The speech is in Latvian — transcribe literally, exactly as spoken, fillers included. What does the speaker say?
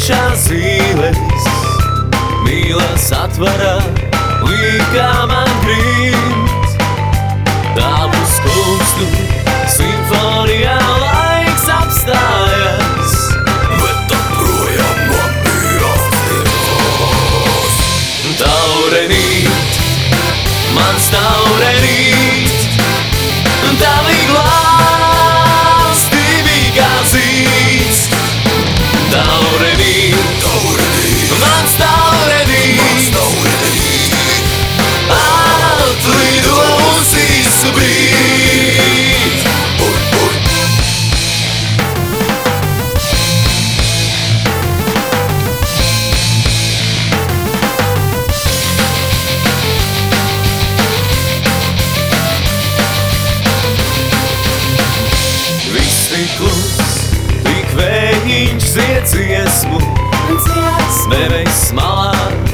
tiešās zīles, mīlas atvarā, līkā man grīt. Tavu skumstu simfonijā laiks apstājas, bet projām man bija atcerās. Taurenīt, mans taurenīt, tavi glāsti bija kā zīts. Taurenīt, Taurenīt, mans taurenīt, mans taurenīt, atlido uz īsu brīd. ur, ur. Viss tik klus, tik vējiņš zied dziesmu, Nevis malā